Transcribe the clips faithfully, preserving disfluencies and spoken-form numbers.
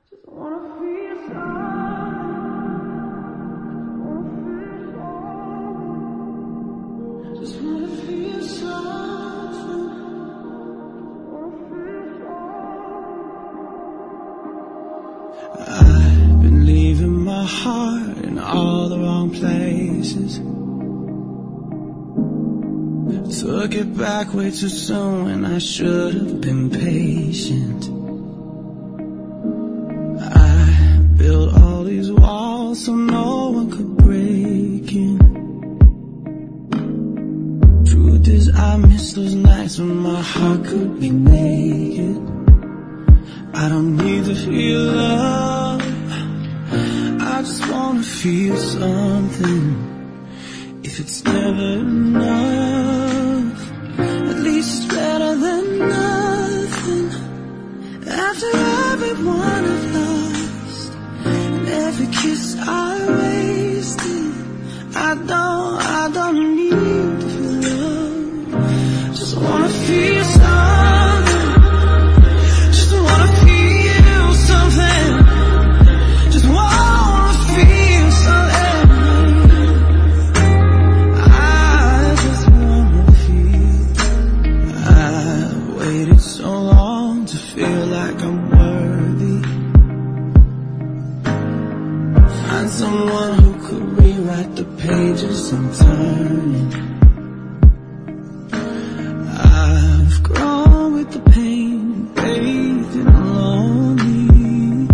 Just wanna feel something. Just wanna feel something. I've been leaving my heart in all the wrong places. Took it back way too soon when I should have been patient. I built all these walls so no one could break in. Truth is I miss those nights when my heart could be naked. I don't need to feel love, I just wanna feel something. If it's never enough, at least it's better than nothing. After everyone I've lost, and every kiss I wasted, I don't, I don't need to feel love. Just wanna feel something. Just wanna feel something. Just wanna feel something. I just wanna feel. I waited so long to feel like I'm worthy. Find someone who could rewrite the pages I'm turning. I've grown with the pain, bathed in lonely.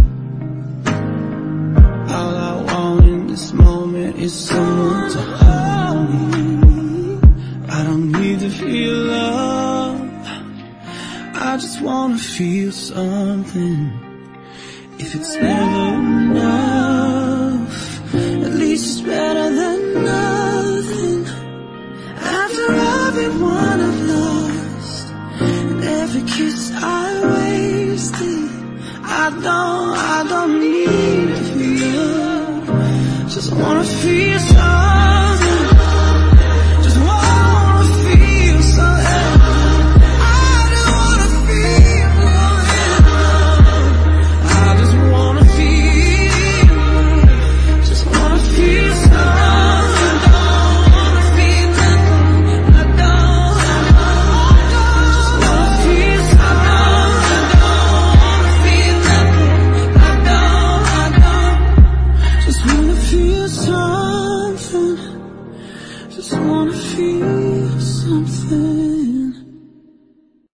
All I want in this moment is someone to hold me. I don't need to feel love, I just wanna feel something. If it's never enough, at least it's better than nothing. After everyone I've lost, and every kiss I wasted, I don't, I don't need to feel love. Just wanna feel